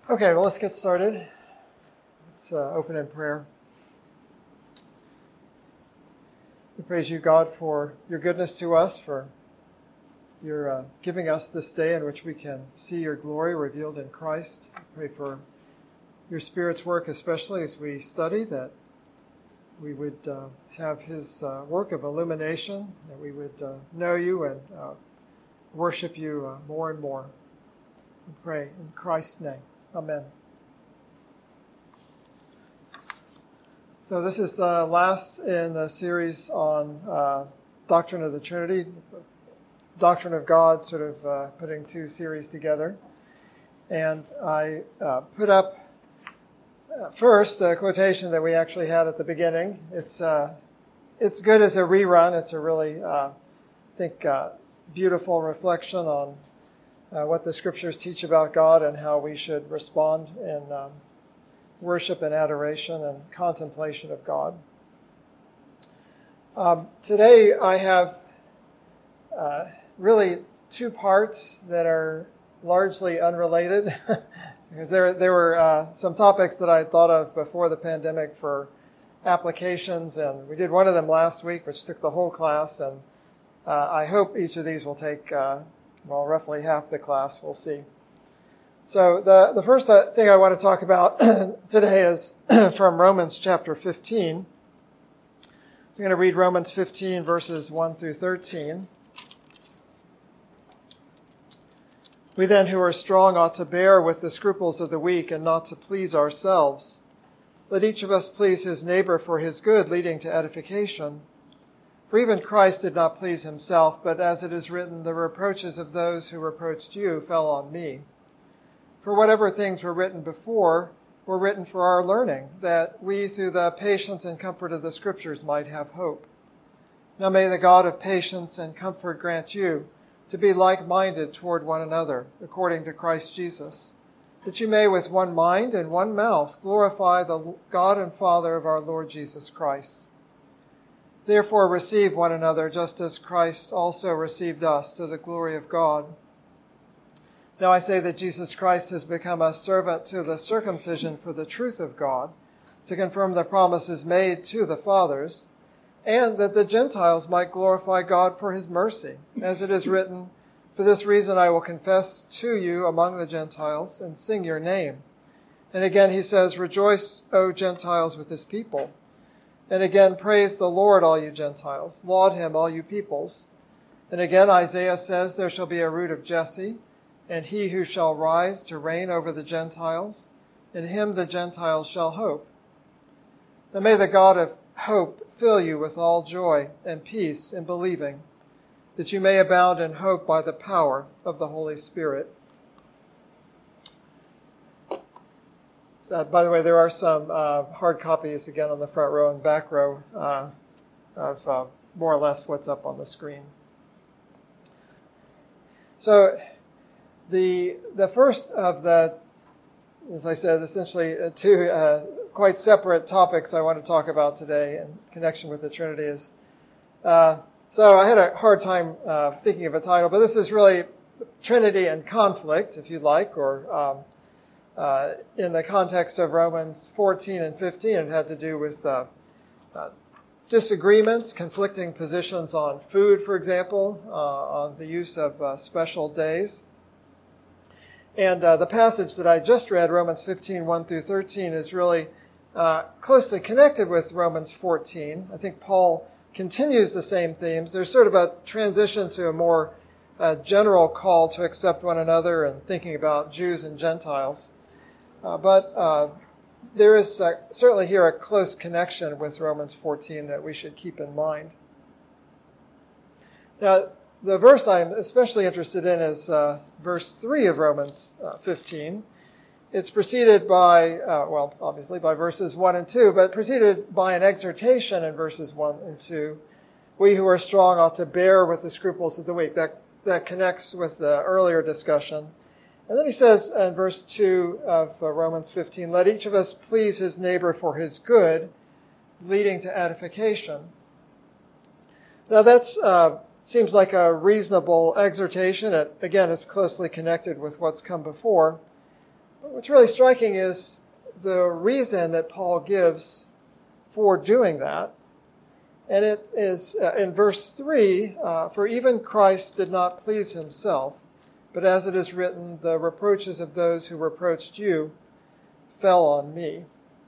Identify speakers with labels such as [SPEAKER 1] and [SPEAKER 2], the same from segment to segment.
[SPEAKER 1] Okay, well, let's get started. Let's open in prayer. We praise you, God, for your goodness to us, for your giving us this day in which we can see your glory revealed in Christ. We pray for your Spirit's work, especially as we study, that we would have his work of illumination, that we would know you and worship you more and more. We pray in Christ's name. Amen. So this is the last in the series on Doctrine of the Trinity, Doctrine of God, sort of putting two series together. And I put up first a quotation that we actually had at the beginning. It's good as a rerun. It's a really, I think, beautiful reflection on what the Scriptures teach about God and how we should respond in worship and adoration and contemplation of God. Today I have really two parts that are largely unrelated because there were some topics that I had thought of before the pandemic for applications, and we did one of them last week, which took the whole class, and I hope each of these will take roughly half the class. We'll see. So the first thing I want to talk about today is from Romans chapter 15. So I'm going to read Romans 15 verses 1 through 13. We then who are strong ought to bear with the scruples of the weak and not to please ourselves. Let each of us please his neighbor for his good, leading to edification. For even Christ did not please himself, but as it is written, the reproaches of those who reproached you fell on me. For whatever things were written before were written for our learning, that we through the patience and comfort of the Scriptures might have hope. Now may the God of patience and comfort grant you to be like-minded toward one another, according to Christ Jesus, that you may with one mind and one mouth glorify the God and Father of our Lord Jesus Christ. Therefore receive one another, just as Christ also received us, to the glory of God. Now I say that Jesus Christ has become a servant to the circumcision for the truth of God, to confirm the promises made to the fathers, and that the Gentiles might glorify God for his mercy. As it is written, for this reason I will confess to you among the Gentiles and sing your name. And again he says, rejoice, O Gentiles, with his people. And again, praise the Lord, all you Gentiles. Laud him, all you peoples. And again, Isaiah says, there shall be a root of Jesse, and he who shall rise to reign over the Gentiles. In him the Gentiles shall hope. Now may the God of hope fill you with all joy and peace in believing, that you may abound in hope by the power of the Holy Spirit. By the way, there are some hard copies again on the front row and back row of more or less what's up on the screen. So the first of the, as I said, essentially two quite separate topics I want to talk about today in connection with the Trinity is, so I had a hard time thinking of a title, but this is really Trinity and conflict, if you like, or in the context of Romans 14 and 15, it had to do with disagreements, conflicting positions on food, for example, on the use of special days. And the passage that I just read, Romans 15, 1 through 13, is really closely connected with Romans 14. I think Paul continues the same themes. There's sort of a transition to a more general call to accept one another and thinking about Jews and Gentiles. But there is certainly here a close connection with Romans 14 that we should keep in mind. Now, the verse I'm especially interested in is verse 3 of Romans 15. It's preceded by, obviously by verses 1 and 2, but preceded by an exhortation in verses 1 and 2. We who are strong ought to bear with the scruples of the weak. That connects with the earlier discussion. And then he says in verse 2 of Romans 15, let each of us please his neighbor for his good, leading to edification. Now that's seems like a reasonable exhortation. It, again, is closely connected with what's come before. What's really striking is the reason that Paul gives for doing that. And it is in verse 3, for even Christ did not please himself, but as it is written, the reproaches of those who reproached you fell on me.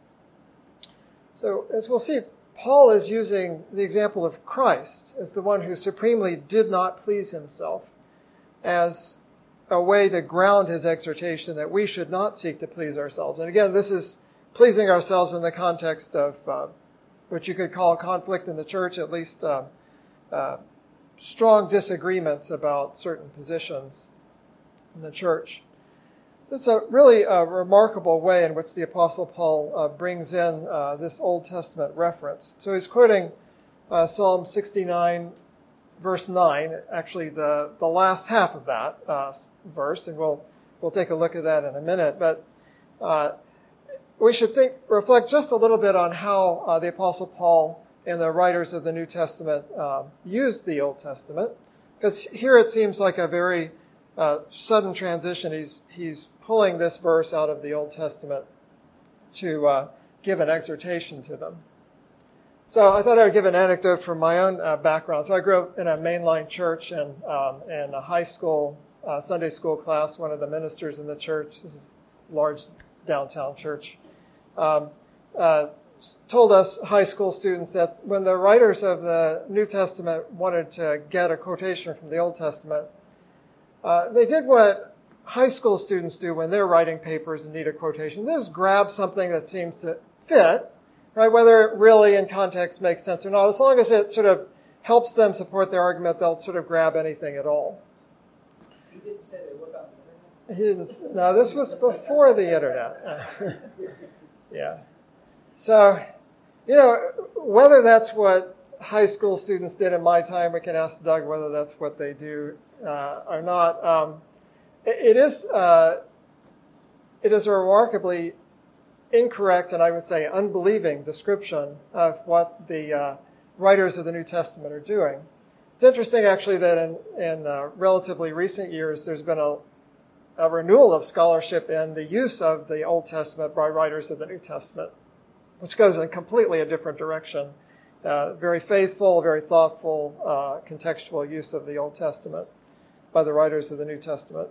[SPEAKER 1] So as we'll see, Paul is using the example of Christ as the one who supremely did not please himself as a way to ground his exhortation that we should not seek to please ourselves. And again, this is pleasing ourselves in the context of what you could call conflict in the church, at least strong disagreements about certain positions in the church. It's a really remarkable way in which the Apostle Paul brings in this Old Testament reference. So he's quoting Psalm 69, verse 9, actually the last half of that verse, and we'll take a look at that in a minute. But we should reflect just a little bit on how the Apostle Paul and the writers of the New Testament used the Old Testament, because here it seems like a very sudden transition. He's pulling this verse out of the Old Testament to give an exhortation to them. So I thought I would give an anecdote from my own background. So I grew up in a mainline church, and in a high school Sunday school class, one of the ministers in the church, this is a large downtown church, told us high school students that when the writers of the New Testament wanted to get a quotation from the Old Testament, they did what high school students do when they're writing papers and need a quotation. They just grab something that seems to fit, right? Whether it really in context makes sense or not. As long as it sort of helps them support their argument, they'll sort of grab anything at all.
[SPEAKER 2] He didn't say they look up the
[SPEAKER 1] He didn't. No, this was before the internet. Yeah. So, whether that's what high school students did in my time, we can ask Doug whether that's what they do or not. It is a remarkably incorrect and I would say unbelieving description of what the writers of the New Testament are doing. It's interesting actually that in relatively recent years there's been a renewal of scholarship in the use of the Old Testament by writers of the New Testament, which goes in completely a different direction. Very faithful, very thoughtful, contextual use of the Old Testament by the writers of the New Testament.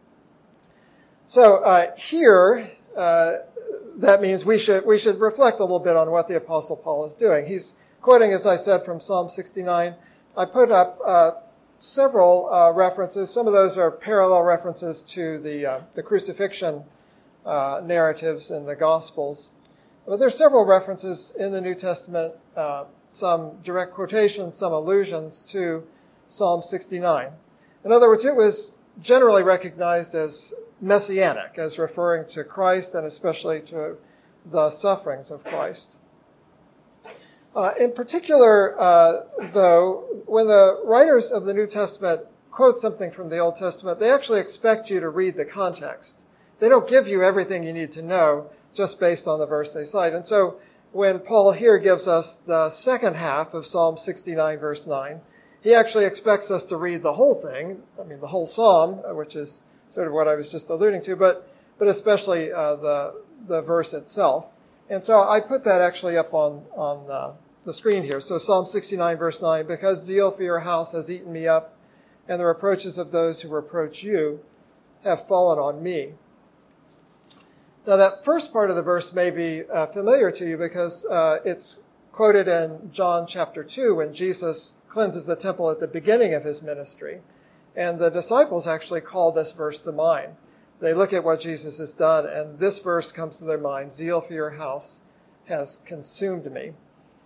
[SPEAKER 1] So here, that means we should reflect a little bit on what the Apostle Paul is doing. He's quoting, as I said, from Psalm 69. I put up several references. Some of those are parallel references to the crucifixion narratives in the Gospels. But there's several references in the New Testament, some direct quotations, some allusions to Psalm 69. In other words, it was generally recognized as messianic, as referring to Christ and especially to the sufferings of Christ. In particular, though, when the writers of the New Testament quote something from the Old Testament, they actually expect you to read the context. They don't give you everything you need to know just based on the verse they cite. And so when Paul here gives us the second half of Psalm 69, verse 9, he actually expects us to read the whole thing, the whole psalm, which is sort of what I was just alluding to, but especially the verse itself. And so I put that actually up on the screen here. So Psalm 69, verse 9, because zeal for your house has eaten me up, and the reproaches of those who reproach you have fallen on me. Now that first part of the verse may be familiar to you because it's quoted in John chapter 2 when Jesus cleanses the temple at the beginning of his ministry. And the disciples actually call this verse to mind. They look at what Jesus has done, and this verse comes to their mind, zeal for your house has consumed me.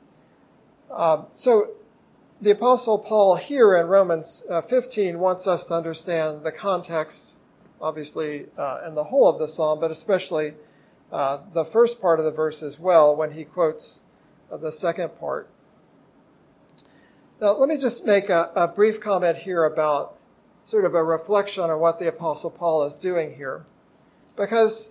[SPEAKER 1] So the Apostle Paul here in Romans 15 wants us to understand the context, obviously, and the whole of the psalm, but especially the first part of the verse as well when he quotes the second part. Now, let me just make a brief comment here about sort of a reflection on what the Apostle Paul is doing here, because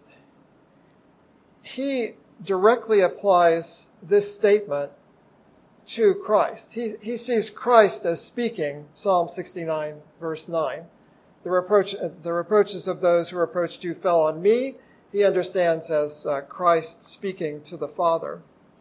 [SPEAKER 1] he directly applies this statement to Christ. He sees Christ as speaking, Psalm 69, verse 9. The reproaches of those who reproached you fell on me. he understands as Christ speaking to the Father.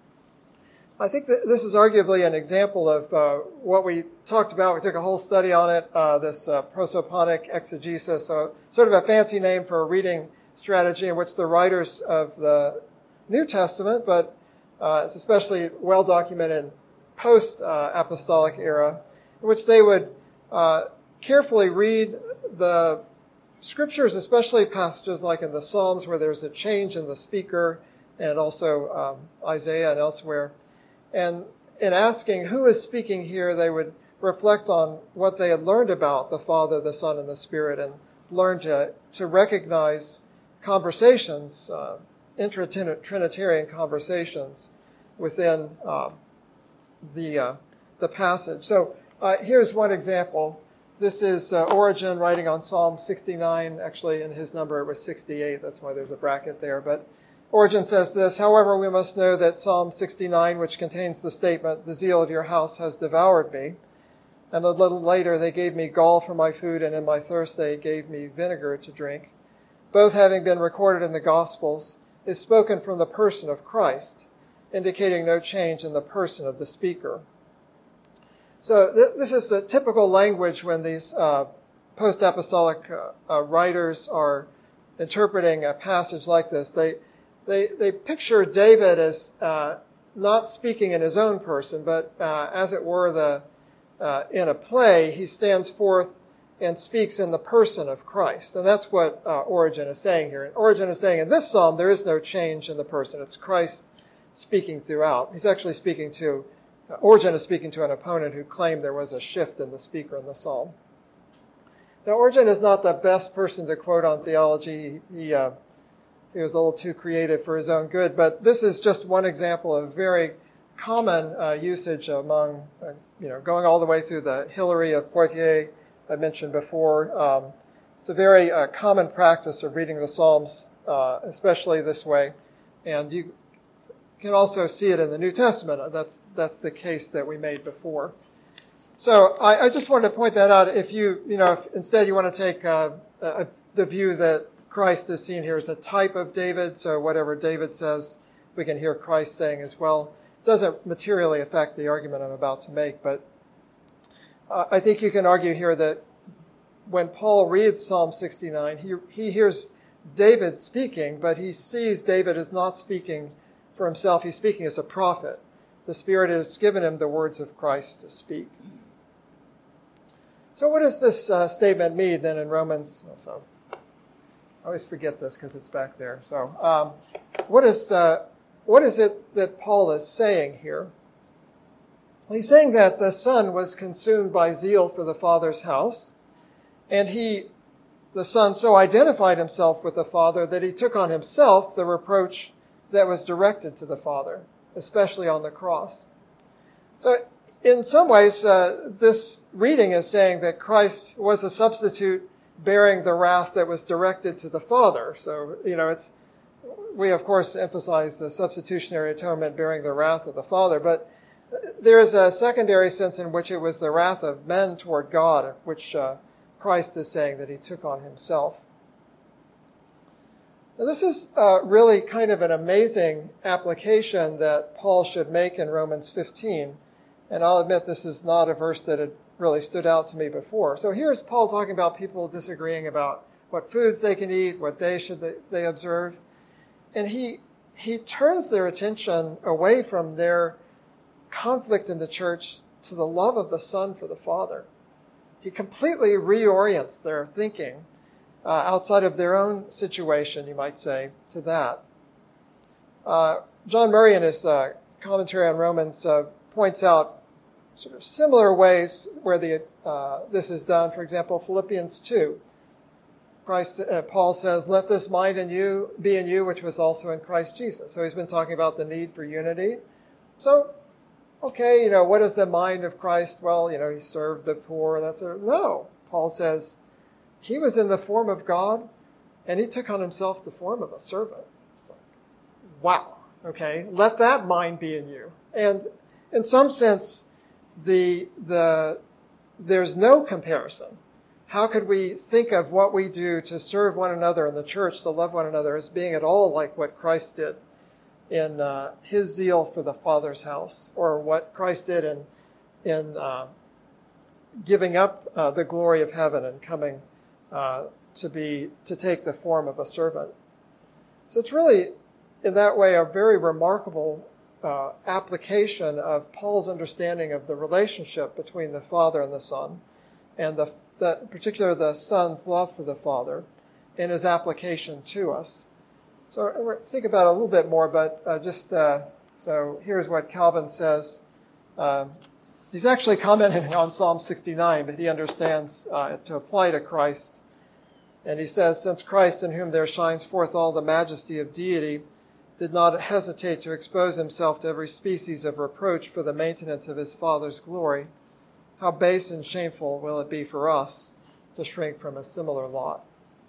[SPEAKER 1] I think that this is arguably an example of what we talked about. We took a whole study on it, this prosoponic exegesis, so sort of a fancy name for a reading strategy in which the writers of the New Testament, but it's especially well documented in post-apostolic era, in which they would carefully read the scriptures, especially passages like in the Psalms where there's a change in the speaker, and also Isaiah and elsewhere. And in asking who is speaking here, they would reflect on what they had learned about the Father, the Son, and the Spirit, and learn to recognize conversations, intra-Trinitarian conversations within the passage. So here's one example. This is Origen writing on Psalm 69. Actually, in his number it was 68. That's why there's a bracket there. But Origen says this: "However, we must know that Psalm 69, which contains the statement, 'The zeal of your house has devoured me,' and a little later, 'They gave me gall for my food, and in my thirst they gave me vinegar to drink,' both having been recorded in the Gospels, is spoken from the person of Christ, indicating no change in the person of the speaker." So this is the typical language when these post-apostolic writers are interpreting a passage like this. They picture David as not speaking in his own person, but as it were in a play, he stands forth and speaks in the person of Christ. And that's what Origen is saying here. And Origen is saying in this psalm there is no change in the person. It's Christ speaking throughout. He's actually Origen is speaking to an opponent who claimed there was a shift in the speaker in the psalm. Now, Origen is not the best person to quote on theology. He was a little too creative for his own good, but this is just one example of very common usage among, going all the way through the Hilary of Poitiers I mentioned before. It's a very common practice of reading the Psalms, especially this way, and you can also see it in the New Testament. That's the case that we made before. So I just wanted to point that out. If if instead you want to take the view that Christ is seen here as a type of David, so whatever David says, we can hear Christ saying as well. It doesn't materially affect the argument I'm about to make, but I think you can argue here that when Paul reads Psalm 69, he hears David speaking, but he sees David as not speaking for himself. He's speaking as a prophet. The Spirit has given him the words of Christ to speak. So what does this statement mean then in Romans? So I always forget this because it's back there. So what is it that Paul is saying here? Well, he's saying that the Son was consumed by zeal for the Father's house, and the Son so identified himself with the Father that he took on himself the reproach that was directed to the Father, especially on the cross. So in some ways, this reading is saying that Christ was a substitute bearing the wrath that was directed to the Father. So, we of course emphasize the substitutionary atonement bearing the wrath of the Father, but there is a secondary sense in which it was the wrath of men toward God, which Christ is saying that he took on himself. Now, this is really kind of an amazing application that Paul should make in Romans 15. And I'll admit this is not a verse that had really stood out to me before. So here's Paul talking about people disagreeing about what foods they can eat, what day should they observe. And he turns their attention away from their conflict in the church to the love of the Son for the Father. He completely reorients their thinking outside of their own situation, you might say, to that. John Murray, in his commentary on Romans, points out sort of similar ways where this is done. For example, Philippians 2. Paul says, "Let this mind be in you, which was also in Christ Jesus." So he's been talking about the need for unity. So, okay, what is the mind of Christ? Well, he served the poor. No. Paul says, he was in the form of God, and he took on himself the form of a servant. It's like, wow. Okay, let that mind be in you. And in some sense, there's no comparison how could we think of what we do to serve one another in the church, to love one another, as being at all like what Christ did in his zeal for the Father's house, or what Christ did in giving up the glory of heaven and coming to take the form of a servant. So it's really, in that way, a very remarkable application of Paul's understanding of the relationship between the Father and the Son, and particularly the Son's love for the Father, in his application to us. So we'll think about it a little bit more, but so here's what Calvin says. He's actually commenting on Psalm 69, but he understands it to apply to Christ. And he says, since Christ, in whom there shines forth all the majesty of deity, did not hesitate to expose himself to every species of reproach for the maintenance of his Father's glory, how base and shameful will it be for us to shrink from a similar lot?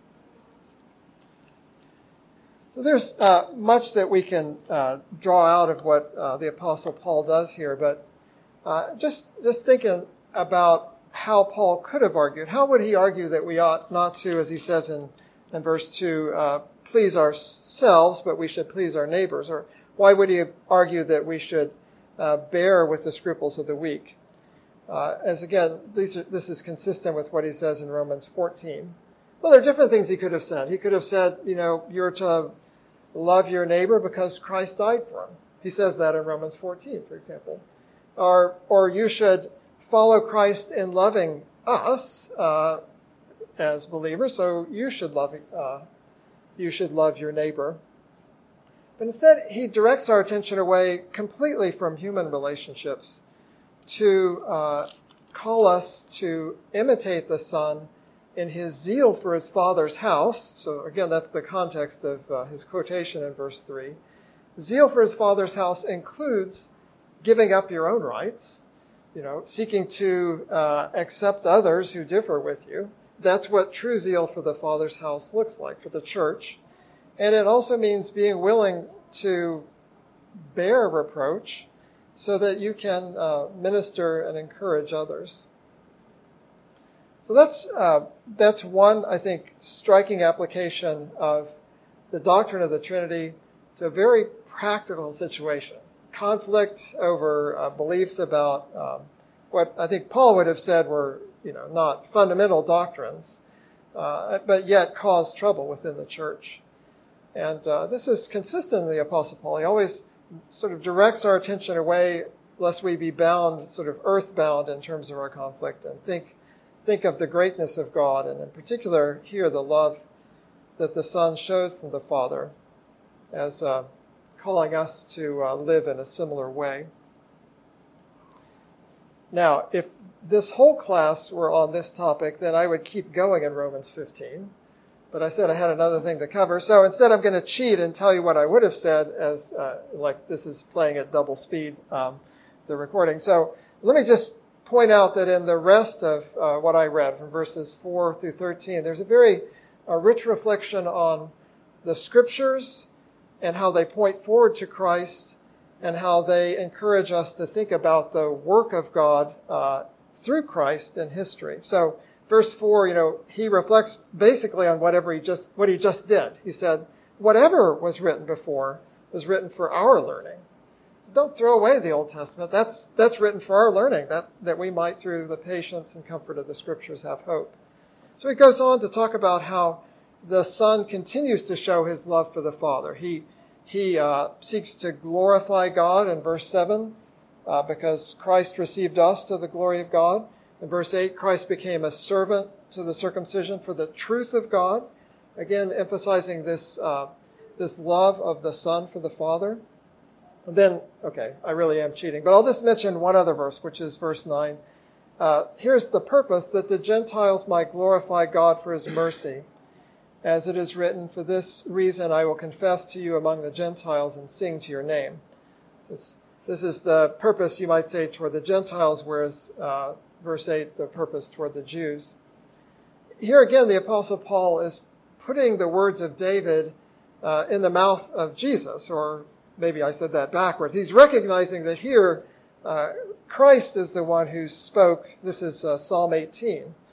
[SPEAKER 1] So there's much that we can draw out of what the Apostle Paul does here, but just thinking about how Paul could have argued. How would he argue that we ought not to, as he says in verse 2, please ourselves, but we should please our neighbors? Or why would he argue that we should bear with the scruples of the weak? As again, this is consistent with what he says in Romans 14. Well, there are different things he could have said. He could have said, you're to love your neighbor because Christ died for him. He says that in Romans 14, for example. Or you should follow Christ in loving us as believers, so you should love your neighbor. But instead, he directs our attention away completely from human relationships to call us to imitate the Son in his zeal for his Father's house. So again, that's the context of his quotation in verse 3. Zeal for his Father's house includes giving up your own rights, seeking to accept others who differ with you. That's what true zeal for the Father's house looks like, for the church. And it also means being willing to bear reproach so that you can minister and encourage others. So that's one, I think, striking application of the doctrine of the Trinity to a very practical situation. Conflict over beliefs about what I think Paul would have said were, not fundamental doctrines, but yet cause trouble within the church. And this is consistent in the Apostle Paul. He always sort of directs our attention away, lest we be bound, sort of earthbound in terms of our conflict, and think of the greatness of God, and in particular here the love that the Son showed from the Father as calling us to live in a similar way. Now, if this whole class were on this topic, then I would keep going in Romans 15. But I said I had another thing to cover. So instead I'm going to cheat and tell you what I would have said as, like this is playing at double speed, the recording. So let me just point out that in the rest of what I read from verses 4 through 13, there's a very rich reflection on the Scriptures and how they point forward to Christ and how they encourage us to think about the work of God through Christ in history. So verse 4, he reflects basically on what he just did. He said, whatever was written before was written for our learning. Don't throw away the Old Testament. That's written for our learning, that we might, through the patience and comfort of the Scriptures, have hope. So he goes on to talk about how the Son continues to show his love for the Father. He seeks to glorify God in verse 7, because Christ received us to the glory of God. In verse 8, Christ became a servant to the circumcision for the truth of God. Again, emphasizing this love of the Son for the Father. And then, I really am cheating, but I'll just mention one other verse, which is verse 9. Here's the purpose, that the Gentiles might glorify God for his mercy. As it is written, for this reason I will confess to you among the Gentiles and sing to your name. This is the purpose, you might say, toward the Gentiles, whereas verse 8, the purpose toward the Jews. Here again, the Apostle Paul is putting the words of David in the mouth of Jesus, or maybe I said that backwards. He's recognizing that here Christ is the one who spoke. This is Psalm 18.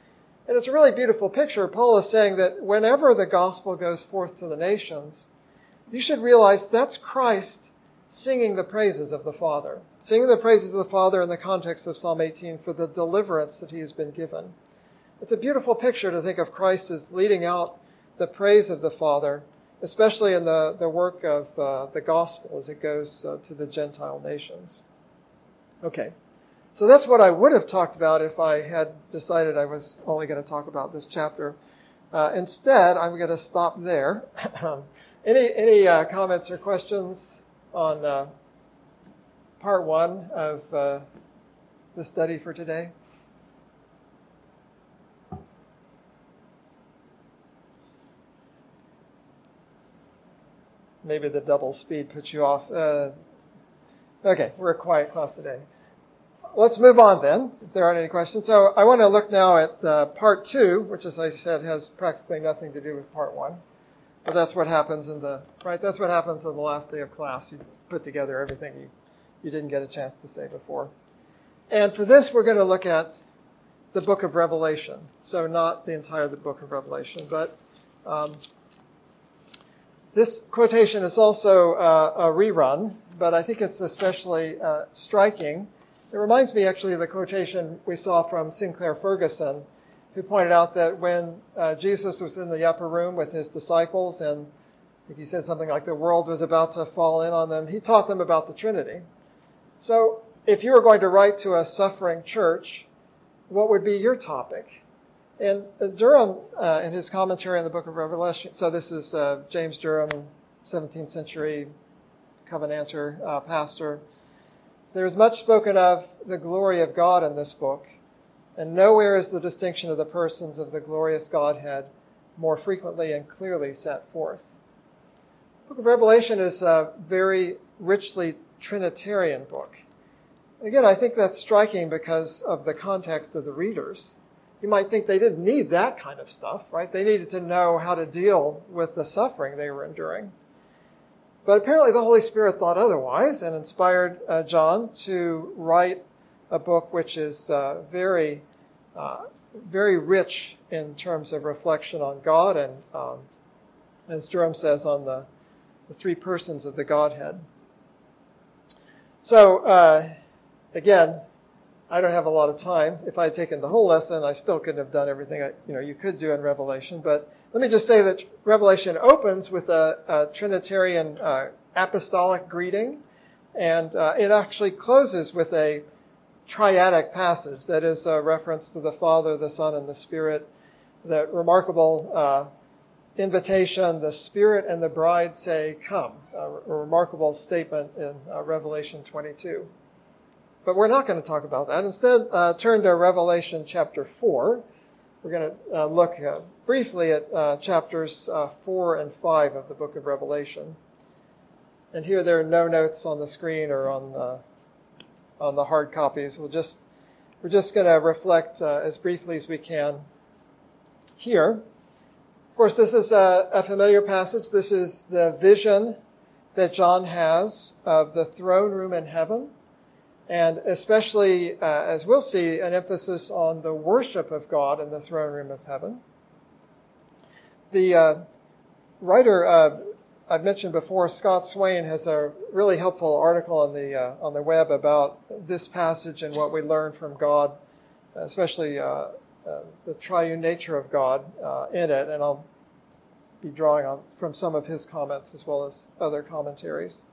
[SPEAKER 1] And it's a really beautiful picture. Paul is saying that whenever the gospel goes forth to the nations, you should realize that's Christ singing the praises of the Father. Singing the praises of the Father in the context of Psalm 18 for the deliverance that he has been given. It's a beautiful picture to think of Christ as leading out the praise of the Father, especially in the work of the gospel as it goes to the Gentile nations. Okay. So that's what I would have talked about if I had decided I was only going to talk about this chapter. Instead, I'm going to stop there. Any comments or questions on part one of the study for today? Maybe the double speed puts you off. Okay, we're a quiet class today. Let's move on then, if there aren't any questions. So I want to look now at part two, which, as I said, has practically nothing to do with part one. But that's what happens that's what happens on the last day of class. You put together everything you didn't get a chance to say before. And for this, we're going to look at the book of Revelation. So not the entire book of Revelation, but this quotation is also a rerun, but I think it's especially striking. It reminds me actually of the quotation we saw from Sinclair Ferguson, who pointed out that when Jesus was in the upper room with his disciples, and I think he said something like the world was about to fall in on them, he taught them about the Trinity. So if you were going to write to a suffering church, what would be your topic? And Durham, in his commentary on the book of Revelation, so this is James Durham, 17th century Covenanter pastor. There is much spoken of the glory of God in this book, and nowhere is the distinction of the persons of the glorious Godhead more frequently and clearly set forth. The book of Revelation is a very richly Trinitarian book. And again, I think that's striking because of the context of the readers. You might think they didn't need that kind of stuff, right? They needed to know how to deal with the suffering they were enduring. But apparently the Holy Spirit thought otherwise and inspired John to write a book which is very rich in terms of reflection on God and, as Durham says, on the three persons of the Godhead. So, again, I don't have a lot of time. If I had taken the whole lesson, I still couldn't have done everything you could do in Revelation. But let me just say that Revelation opens with a Trinitarian apostolic greeting, and it actually closes with a triadic passage. That is a reference to the Father, the Son, and the Spirit. The remarkable invitation, the Spirit and the bride say, "Come," a remarkable statement in Revelation 22. But we're not going to talk about that. Instead, turn to Revelation chapter 4. We're going to look briefly at chapters 4 and 5 of the book of Revelation. And here there are no notes on the screen or on the hard copies. We're just going to reflect as briefly as we can here. Of course, this is a familiar passage. This is the vision that John has of the throne room in heaven. And especially, as we'll see, an emphasis on the worship of God in the throne room of heaven. The writer I've mentioned before, Scott Swain, has a really helpful article on the web about this passage and what we learn from God, especially the triune nature of God in it. And I'll be drawing from some of his comments as well as other commentaries.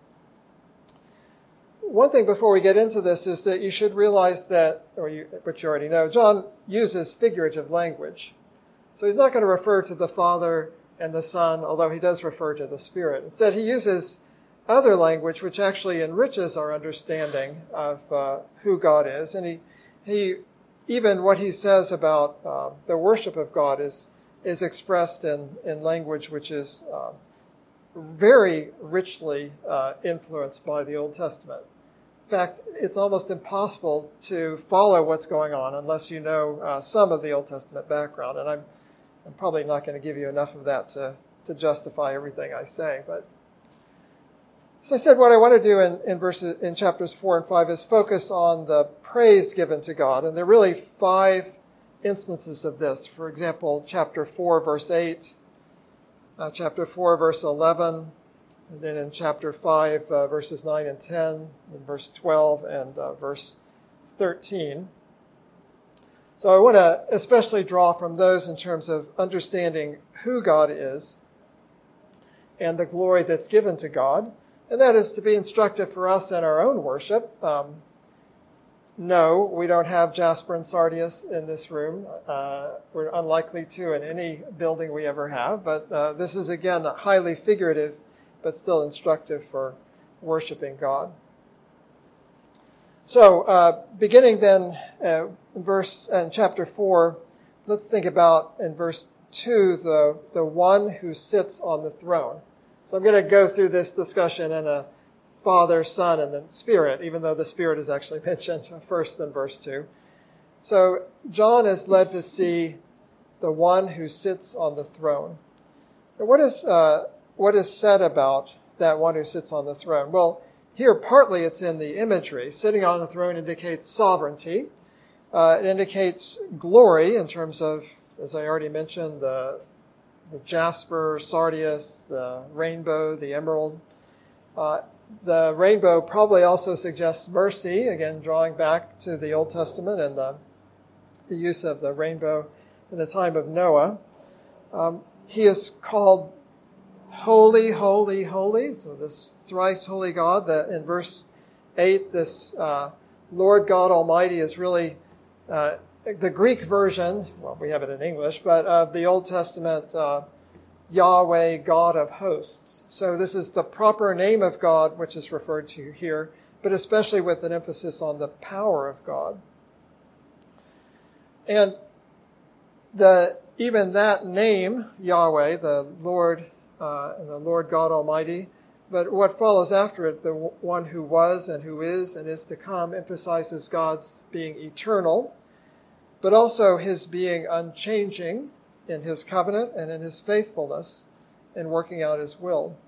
[SPEAKER 1] One thing before we get into this is that you should realize that, which you already know, John uses figurative language. So he's not going to refer to the Father and the Son, although he does refer to the Spirit. Instead, he uses other language which actually enriches our understanding of who God is. And he even what he says about the worship of God is expressed in language which is very richly influenced by the Old Testament. In fact, it's almost impossible to follow what's going on unless you know some of the Old Testament background. And I'm probably not going to give you enough of that to justify everything I say. But as I said, what I want to do in chapters 4 and 5 is focus on the praise given to God. And there are really 5 instances of this. For example, chapter 4, verse 8, chapter 4, verse 11, and then in chapter 5, verses 9 and 10, and verse 12 and verse 13. So I want to especially draw from those in terms of understanding who God is and the glory that's given to God. And that is to be instructive for us in our own worship. No, we don't have jasper and sardius in this room. We're unlikely to in any building we ever have. But this is, again, highly figurative, but still instructive for worshiping God. So, beginning then in chapter 4, let's think about in verse 2 the one who sits on the throne. So I'm going to go through this discussion in a Father, Son, and then Spirit, even though the Spirit is actually mentioned first in verse 2. So John is led to see the one who sits on the throne. Now, what is said about that one who sits on the throne? Well, here partly it's in the imagery. Sitting on the throne indicates sovereignty. It indicates glory in terms of, as I already mentioned, the jasper, sardius, the rainbow, the emerald. The rainbow probably also suggests mercy, again drawing back to the Old Testament and the use of the rainbow in the time of Noah. He is called Holy, Holy, Holy. So this thrice holy God, that in verse 8, this Lord God Almighty is really the Greek version, well, we have it in English, but of the Old Testament Yahweh, God of hosts. So this is the proper name of God, which is referred to here, but especially with an emphasis on the power of God. And even that name, Yahweh, the Lord and the Lord God Almighty, but what follows after it, the one who was and who is and is to come, emphasizes God's being eternal, but also his being unchanging in his covenant and in his faithfulness in working out his will.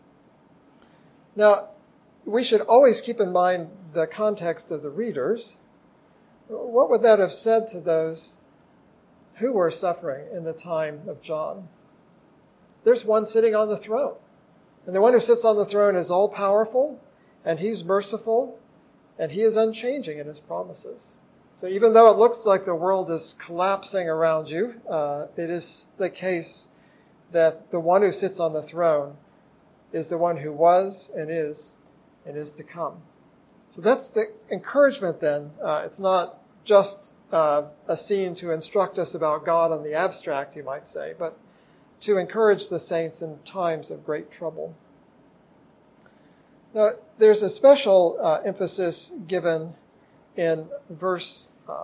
[SPEAKER 1] Now, we should always keep in mind the context of the readers. What would that have said to those who were suffering in the time of John? There's one sitting on the throne. And the one who sits on the throne is all-powerful, and he's merciful, and he is unchanging in his promises. So even though it looks like the world is collapsing around you, it is the case that the one who sits on the throne is the one who was and is to come. So that's the encouragement then. It's not just a scene to instruct us about God on the abstract, you might say, but to encourage the saints in times of great trouble. Now, there's a special emphasis given in verse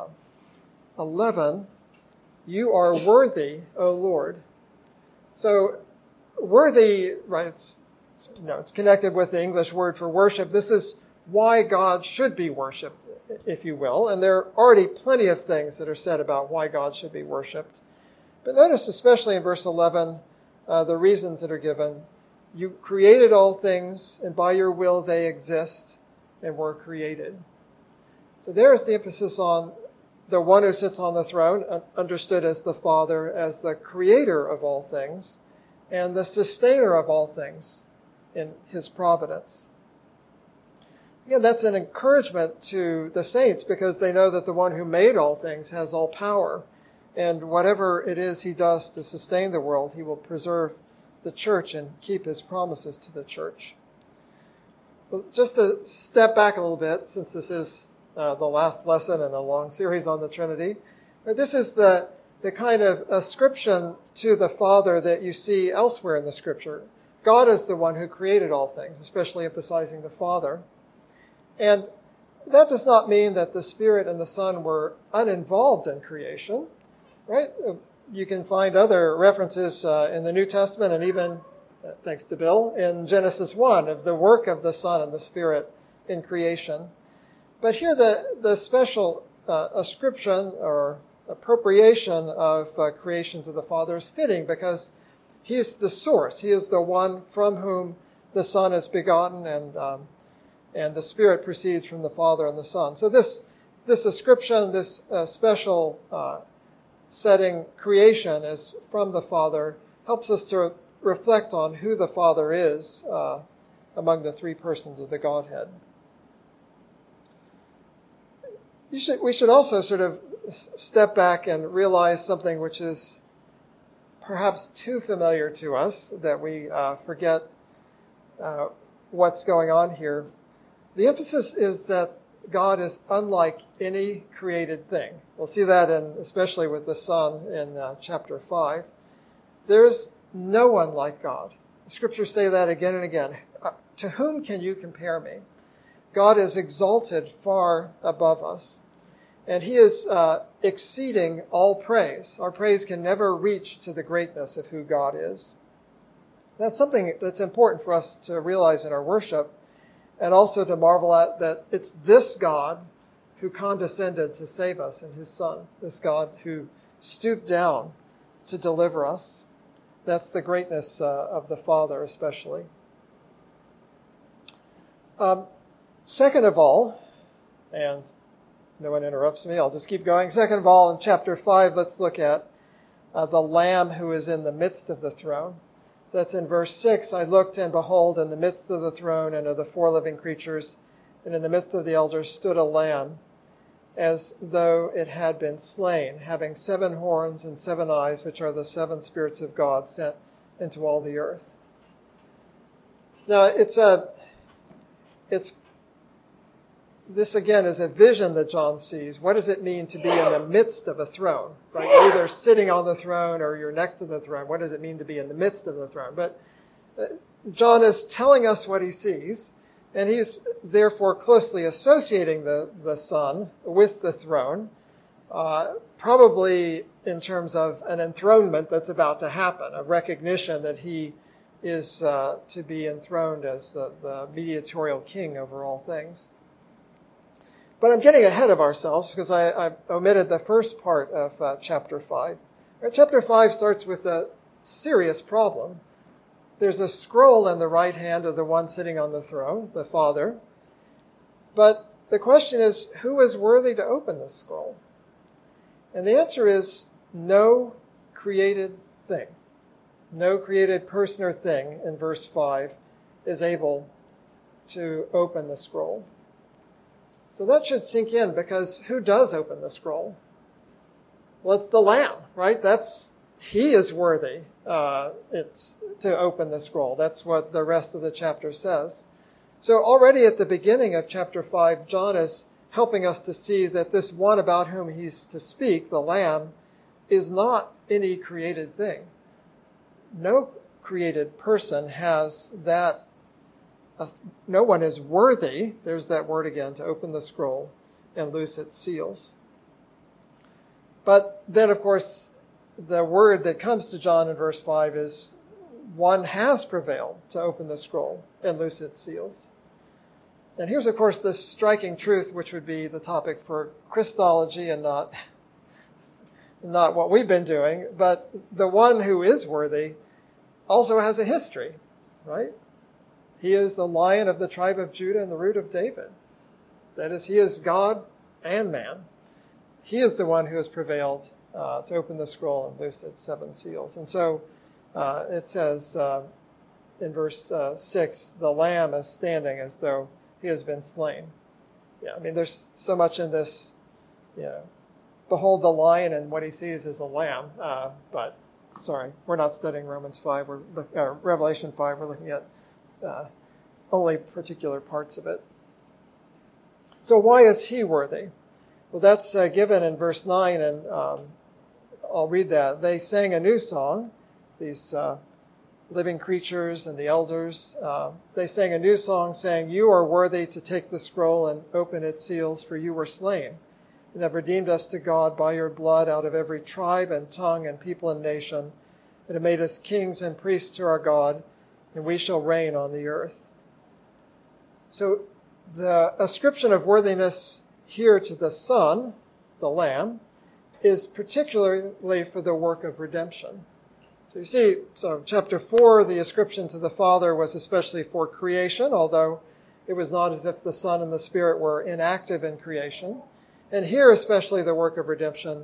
[SPEAKER 1] 11, you are worthy, O Lord. So, worthy, right, it's connected with the English word for worship. This is why God should be worshipped, if you will. And there are already plenty of things that are said about why God should be worshipped. But notice especially in verse 11, the reasons that are given. You created all things, and by your will they exist and were created. So there is the emphasis on the one who sits on the throne, understood as the Father, as the creator of all things, and the sustainer of all things in his providence. Again, that's an encouragement to the saints because they know that the one who made all things has all power. And whatever it is he does to sustain the world, he will preserve the church and keep his promises to the church. Well, just to step back a little bit, since this is the last lesson in a long series on the Trinity, this is the kind of ascription to the Father that you see elsewhere in the Scripture. God is the one who created all things, especially emphasizing the Father. And that does not mean that the Spirit and the Son were uninvolved in creation, right? You can find other references in the New Testament and even, thanks to Bill, in Genesis 1 of the work of the Son and the Spirit in creation. But here the special ascription or appropriation of creation to the Father is fitting because he is the source. He is the one from whom the Son is begotten and the Spirit proceeds from the Father and the Son. So this ascription, this special setting creation as from the Father helps us to reflect on who the Father is among the three persons of the Godhead. We should also sort of step back and realize something which is perhaps too familiar to us, that we forget what's going on here. The emphasis is that God is unlike any created thing. We'll see that especially with the Son in chapter 5. There's no one like God. The scriptures say that again and again. To whom can you compare me? God is exalted far above us. And he is exceeding all praise. Our praise can never reach to the greatness of who God is. That's something that's important for us to realize in our worship, and also to marvel at, that it's this God who condescended to save us in his Son, this God who stooped down to deliver us. That's the greatness of the Father especially. Second of all, and no one interrupts me, I'll just keep going. Second of all, in chapter 5, let's look at the Lamb who is in the midst of the throne. So that's in verse 6. I looked, and behold, in the midst of the throne and of the four living creatures, and in the midst of the elders stood a lamb, as though it had been slain, having 7 horns and 7 eyes, which are the 7 spirits of God sent into all the earth. Now, this again is a vision that John sees. What does it mean to be in the midst of a throne? Right? You're either sitting on the throne or you're next to the throne. What does it mean to be in the midst of the throne? But John is telling us what he sees, and he's therefore closely associating the Son with the throne, probably in terms of an enthronement that's about to happen, a recognition that he is to be enthroned as the mediatorial king over all things. But I'm getting ahead of ourselves because I omitted the first part of chapter 5. Chapter 5 starts with a serious problem. There's a scroll in the right hand of the one sitting on the throne, the Father. But the question is, who is worthy to open the scroll? And the answer is no created thing. No created person or thing, in verse 5, is able to open the scroll. So that should sink in, because who does open the scroll? Well, it's the Lamb, right? He is worthy it's to open the scroll. That's what the rest of the chapter says. So already at the beginning of chapter 5, John is helping us to see that this one about whom he's to speak, the Lamb, is not any created thing. No created person has that. No one is worthy, there's that word again, to open the scroll and loose its seals. But then, of course, the word that comes to John in verse 5 is one has prevailed to open the scroll and loose its seals. And here's, of course, this striking truth, which would be the topic for Christology and not what we've been doing. But the one who is worthy also has a history, right? He is the Lion of the tribe of Judah and the root of David. That is, he is God and man. He is the one who has prevailed to open the scroll and loose its 7 seals. And so it says in verse 6, the Lamb is standing as though he has been slain. Yeah, I mean, there's so much in this, behold the Lion, and what he sees is a lamb. But sorry, we're not studying Romans 5 or Revelation 5. We're looking at only particular parts of it. So why is he worthy? Well, that's given in verse 9, and I'll read that. They sang a new song, these living creatures and the elders. They sang a new song saying, you are worthy to take the scroll and open its seals, for you were slain and have redeemed us to God by your blood out of every tribe and tongue and people and nation, and have made us kings and priests to our God, and we shall reign on the earth. So the ascription of worthiness here to the Son, the Lamb, is particularly for the work of redemption. So you see, chapter 4, the ascription to the Father was especially for creation, although it was not as if the Son and the Spirit were inactive in creation. And here especially the work of redemption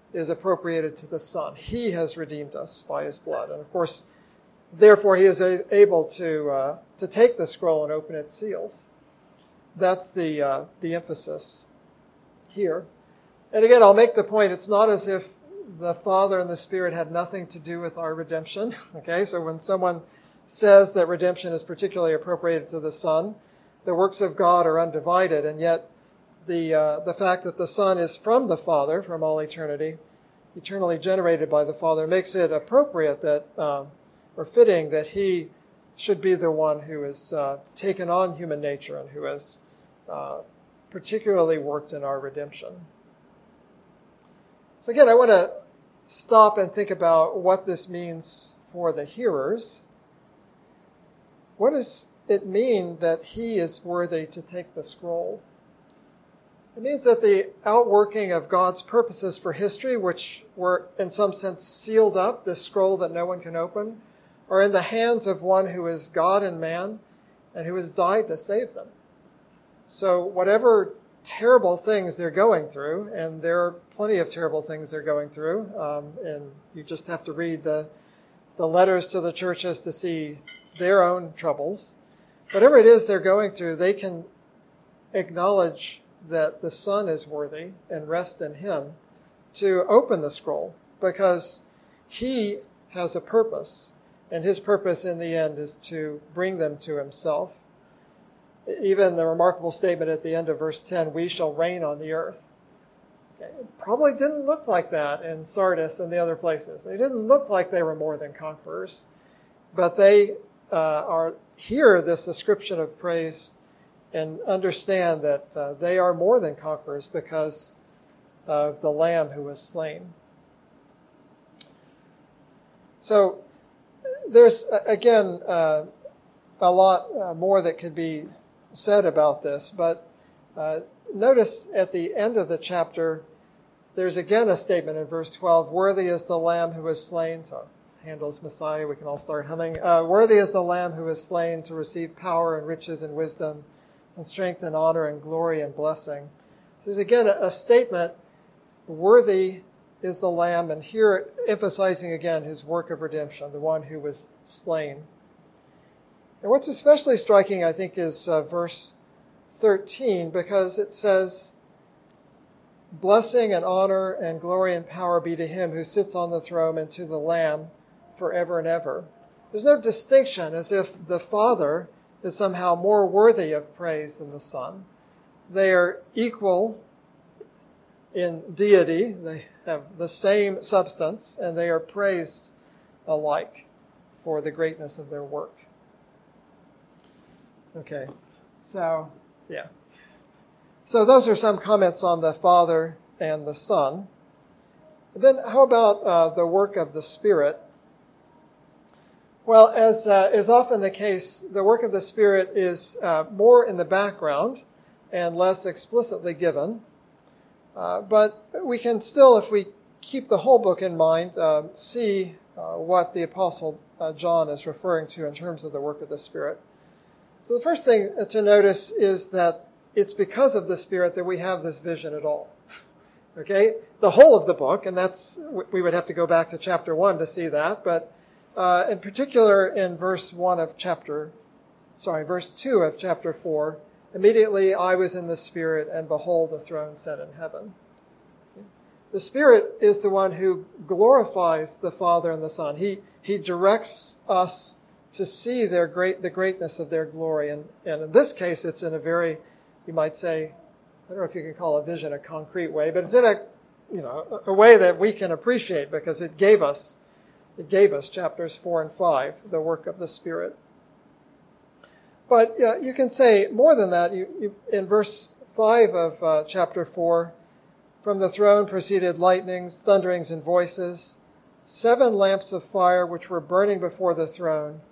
[SPEAKER 1] is appropriated to the Son. He has redeemed us by his blood. And of course, therefore, he is able to take the scroll and open its seals. That's the emphasis here. And again, I'll make the point, it's not as if the Father and the Spirit had nothing to do with our redemption. Okay, so when someone says that redemption is particularly appropriated to the Son, the works of God are undivided, and yet the fact that the Son is from the Father, from all eternity, eternally generated by the Father, makes it appropriate that, or fitting that he should be the one who has taken on human nature and who has particularly worked in our redemption. So again, I want to stop and think about what this means for the hearers. What does it mean that he is worthy to take the scroll? It means that the outworking of God's purposes for history, which were in some sense sealed up, this scroll that no one can open, are in the hands of one who is God and man and who has died to save them. So whatever terrible things they're going through, and there are plenty of terrible things they're going through, and you just have to read the letters to the churches to see their own troubles. Whatever it is they're going through, they can acknowledge that the Son is worthy and rest in him to open the scroll, because he has a purpose, and his purpose in the end is to bring them to himself. Even the remarkable statement at the end of verse 10, we shall reign on the earth. Okay. It probably didn't look like that in Sardis and the other places. They didn't look like they were more than conquerors, but they hear this ascription of praise and understand that they are more than conquerors because of the Lamb who was slain. So there's, again, a lot more that could be said about this, but notice at the end of the chapter, there's again a statement in verse 12, worthy is the Lamb who was slain. So Handel's Messiah, we can all start humming. Worthy is the Lamb who was slain to receive power and riches and wisdom and strength and honor and glory and blessing. So there's again a statement, worthy is the Lamb, and here emphasizing again his work of redemption, the one who was slain. And what's especially striking, I think, is verse 13, because it says, blessing and honor and glory and power be to him who sits on the throne and to the Lamb forever and ever. There's no distinction as if the Father is somehow more worthy of praise than the Son. They are equal in deity. They have the same substance, and they are praised alike for the greatness of their work. Okay, so, yeah. So those are some comments on the Father and the Son. And then how about the work of the Spirit? Well, as is often the case, the work of the Spirit is more in the background and less explicitly given. But we can still, if we keep the whole book in mind, see what the Apostle John is referring to in terms of the work of the Spirit. So the first thing to notice is that it's because of the Spirit that we have this vision at all. Okay? The whole of the book, and we would have to go back to chapter 1 to see that, but in particular in verse 2 of chapter 4, immediately I was in the Spirit, and behold, a throne set in heaven. The Spirit is the one who glorifies the Father and the Son. He directs us to see the greatness of their glory. And in this case, it's in a very, you might say, I don't know if you can call a vision a concrete way, but it's in a way that we can appreciate, because it gave us chapters 4 and 5, the work of the Spirit. But you can say more than that. In verse 5 of chapter 4, from the throne proceeded lightnings, thunderings, and voices. 7 lamps of fire which were burning before the throne,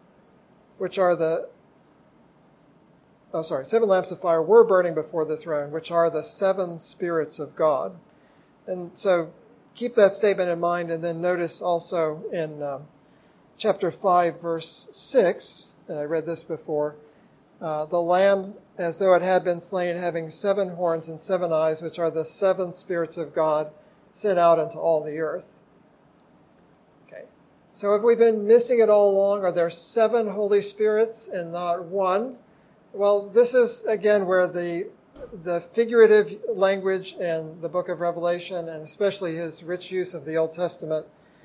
[SPEAKER 1] 7 lamps of fire were burning before the throne, which are the 7 spirits of God. And so keep that statement in mind, and then notice also in chapter 5, verse 6, and I read this before, the Lamb, as though it had been slain, having 7 horns and 7 eyes, which are the 7 spirits of God, sent out into all the earth. Okay. So have we been missing it all along? Are there 7 Holy Spirits and not 1? Well, this is, again, where the figurative language in the book of Revelation, and especially his rich use of the Old Testament,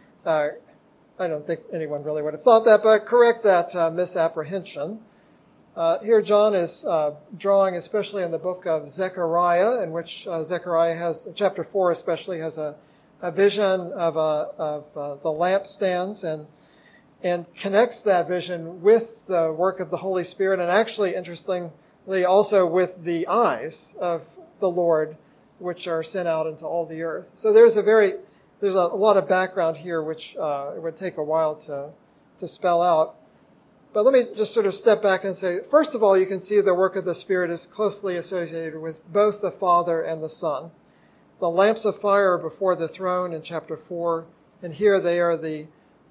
[SPEAKER 1] I don't think anyone really would have thought that, but correct that misapprehension. Here John is drawing, especially in the book of Zechariah, in which Zechariah has, chapter 4 especially, has a vision of the lampstands and connects that vision with the work of the Holy Spirit, and actually, interestingly, also with the eyes of the Lord, which are sent out into all the earth. So there's a lot of background here, which it would take a while to spell out. But let me just sort of step back and say, first of all, you can see the work of the Spirit is closely associated with both the Father and the Son. The lamps of fire are before the throne in chapter 4, and here they are the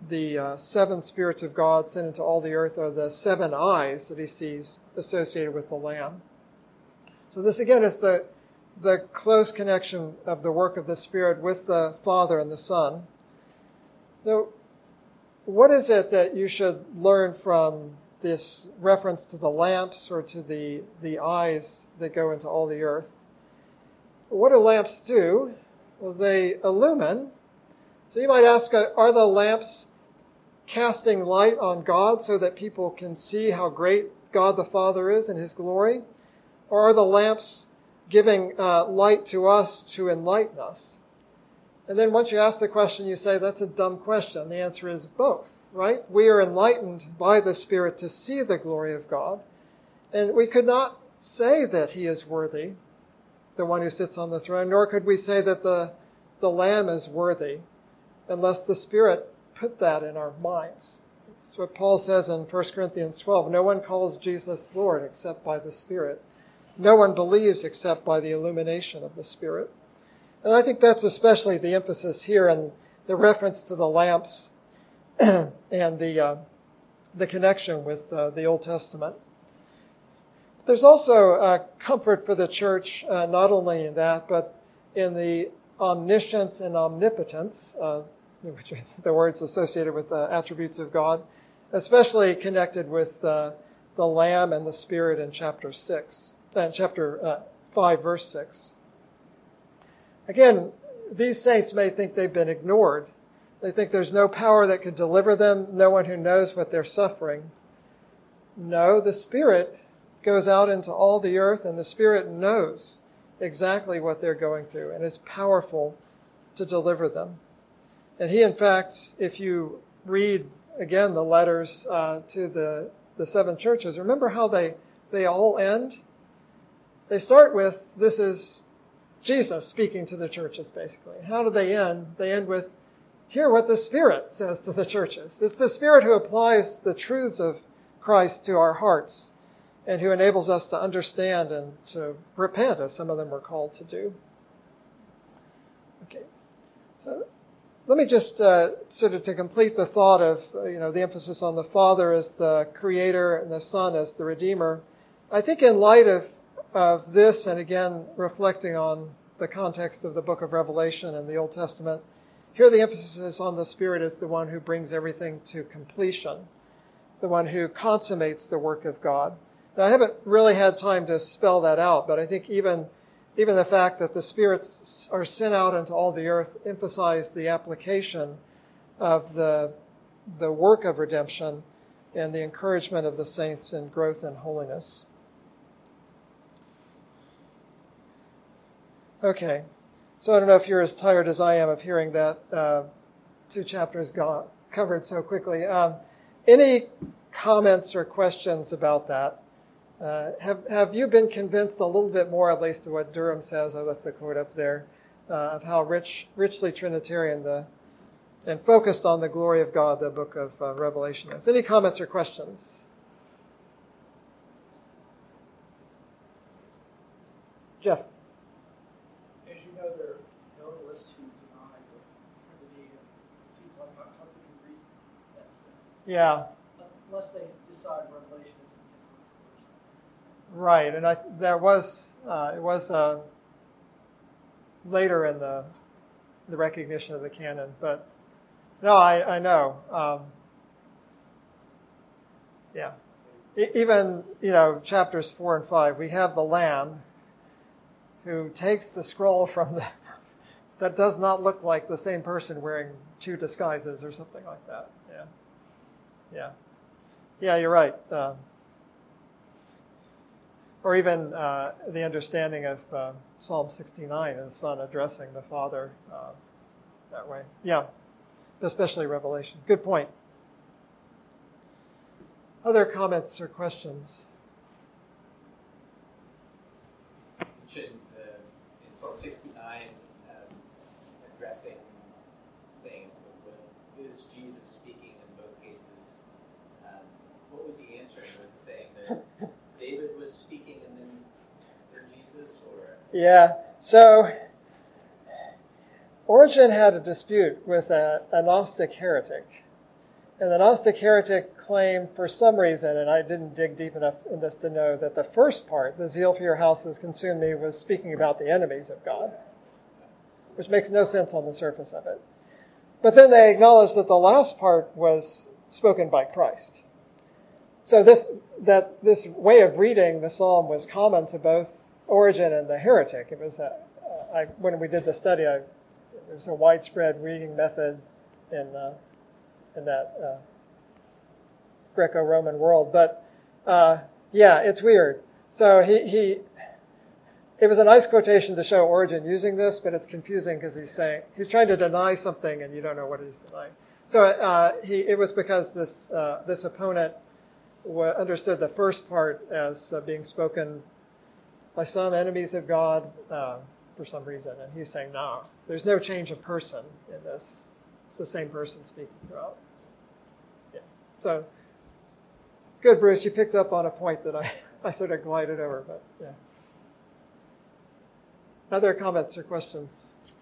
[SPEAKER 1] 7 spirits of God sent into all the earth, are the 7 eyes that he sees associated with the Lamb. So this again is the close connection of the work of the Spirit with the Father and the Son. Now, what is it that you should learn from this reference to the lamps or to the eyes that go into all the earth? What do lamps do? Well, they illumine. So you might ask, are the lamps casting light on God so that people can see how great God the Father is in his glory? Or are the lamps giving light to us to enlighten us? And then once you ask the question, you say, that's a dumb question. The answer is both, right? We are enlightened by the Spirit to see the glory of God. And we could not say that he is worthy, the one who sits on the throne, nor could we say that the Lamb is worthy, unless the Spirit put that in our minds. That's what Paul says in 1 Corinthians 12. No one calls Jesus Lord except by the Spirit. No one believes except by the illumination of the Spirit. And I think that's especially the emphasis here in the reference to the lamps and the connection with the Old Testament. There's also comfort for the church, not only in that, but in the omniscience and omnipotence, which are the words associated with attributes of God, especially connected with the Lamb and the Spirit in chapter 5, verse 6. Again, these saints may think they've been ignored. They think there's no power that can deliver them, no one who knows what they're suffering. No, the Spirit goes out into all the earth, and the Spirit knows exactly what they're going through and is powerful to deliver them. And he, in fact, if you read, again, the letters to the 7 churches, remember how they all end? They start with, this is Jesus speaking to the churches, basically. How do they end? They end with, hear what the Spirit says to the churches. It's the Spirit who applies the truths of Christ to our hearts and who enables us to understand and to repent, as some of them were called to do. Okay, so let me just sort of to complete the thought of, the emphasis on the Father as the Creator and the Son as the Redeemer. I think in light of this, and again, reflecting on the context of the book of Revelation and the Old Testament, here the emphasis is on the Spirit as the one who brings everything to completion, the one who consummates the work of God. Now, I haven't really had time to spell that out, but I think even the fact that the spirits are sent out into all the earth emphasize the application of the work of redemption and the encouragement of the saints in growth and holiness. Okay, so I don't know if you're as tired as I am of hearing that 2 chapters covered so quickly. Any comments or questions about that? Have you been convinced a little bit more, at least of what Durham says, I left the quote up there, of how richly Trinitarian and focused on the glory of God the book of Revelation is? Any comments or questions? Jeff?
[SPEAKER 2] As you know, there are modalists who deny the Trinity, and it seems like how could you read that sentence?
[SPEAKER 1] Yeah.
[SPEAKER 2] Unless they decide Revelation is
[SPEAKER 1] Right, and it was later in the recognition of the canon. But no, I know. Yeah. Even, chapters 4 and 5, we have the Lamb who takes the scroll from that does not look like the same person wearing two disguises or something like that. Yeah, you're right. Or even the understanding of Psalm 69 and the Son addressing the Father that way. Yeah, especially Revelation. Good point. Other comments or questions?
[SPEAKER 3] Mentioned in Psalm 69, addressing, saying, well, is Jesus speaking in both cases? What was he answering? Was he saying that David was speaking and then they're Jesus? Or
[SPEAKER 1] Yeah, so Origen had a dispute with a Gnostic heretic. And the Gnostic heretic claimed for some reason, and I didn't dig deep enough in this to know, that the first part, the zeal for your house has consumed me, was speaking about the enemies of God, which makes no sense on the surface of it. But then they acknowledged that the last part was spoken by Christ. So this way of reading the psalm was common to both Origen and the heretic. It was when we did the study, there was a widespread reading method in that Greco-Roman world. But it's weird. So it was a nice quotation to show Origen using this, but it's confusing because he's trying to deny something and you don't know what he's denying. So it was because this opponent understood the first part as being spoken by some enemies of God for some reason, and he's saying, no, there's no change of person in this. It's the same person speaking throughout. Yeah. So, good, Bruce. You picked up on a point that I sort of glided over, but yeah. Other comments or questions?